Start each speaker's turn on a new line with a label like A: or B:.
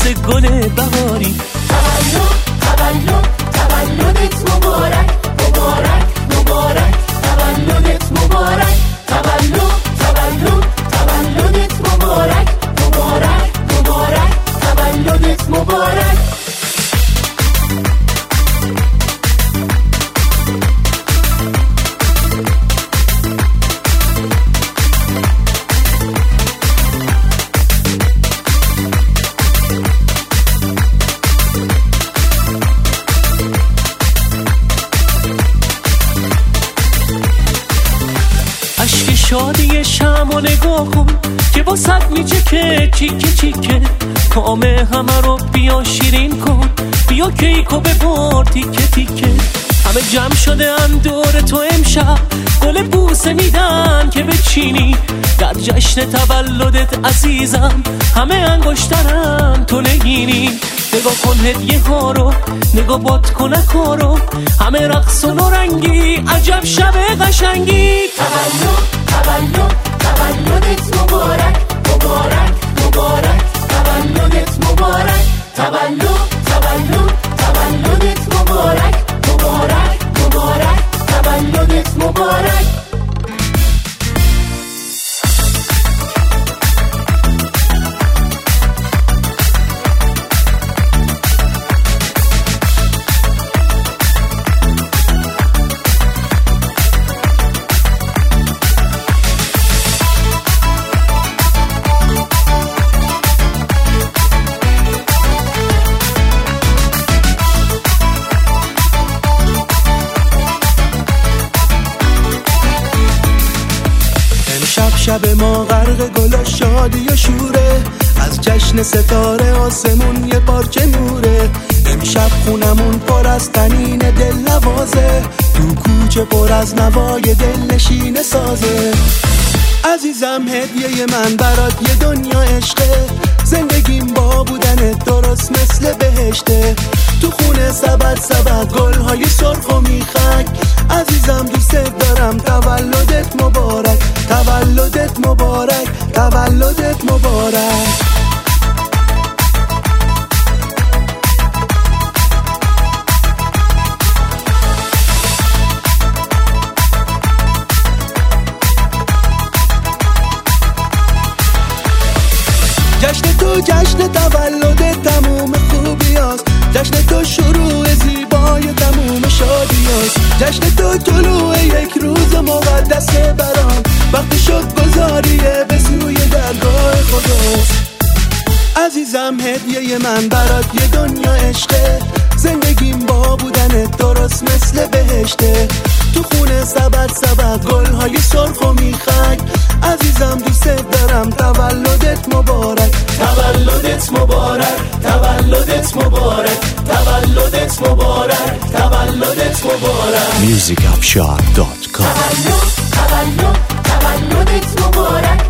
A: مثل گل بهاری.
B: تولدت مبارک مبارک مبارک، تولدت مبارک، تولدت مبارک مبارک مبارک، تولدت مبارک.
A: عشق شادی شمع نگاه کن که واسط میچکه چیکه چیکه، کام همه رو بیا شیرین کن، بیا کیکو ببر تیکه تیکه. همه جمع شده ان دور تو امشب، گل بوسه میدن که بچینی در جشن تولدت عزیزم. همه انگشترن تو نگینی، نگاه کن هدیه ها رو، نگاه باد کنک ها رو، همه رقص و نارنگی، عجب شب قشنگی.
B: تولدت مبارک مبارک مبارک، تولدت مبارک، تولدت مبارک مبارک مبارک، تولدت مبارک.
C: شب ما غرق گل و شادی و شوره، از جشن ستاره آسمون یه پارچه نوره. امشب خونمون پر از طنین دل نوازه، تو کوچه پر از نوای دل نشین سازه. عزیزم هدیه من برات یه دنیا عشقه، زندگیم با بودنت درست مثل بهشته. تو خونه سبد گل‌های سرخ و میخک، عزیزم دوست دارم. تولدت مبارک، تولدت مبارک، تولدت مبارک. جشن تو جشن تولد تموم خوبیاست، جشن تو شروع زیبای تموم شادیاست. جشن تو طلوع یک روز مقدس برام، وقتی شد گذاریه به سوی درگاه خداست. عزیزم هدیه من برات یه دنیا عشقه، زندگیم با بودنت درست مثل بهشته. تو خونه سبد گل‌های سرخ و میخک، عزیزم دوست دارم. تولدت مبارک،
B: تولدت مبارک، تولدت مبارک، تولدت مبارک، تولدت مبارک.
D: musicupshot.com
B: تولدت مبارک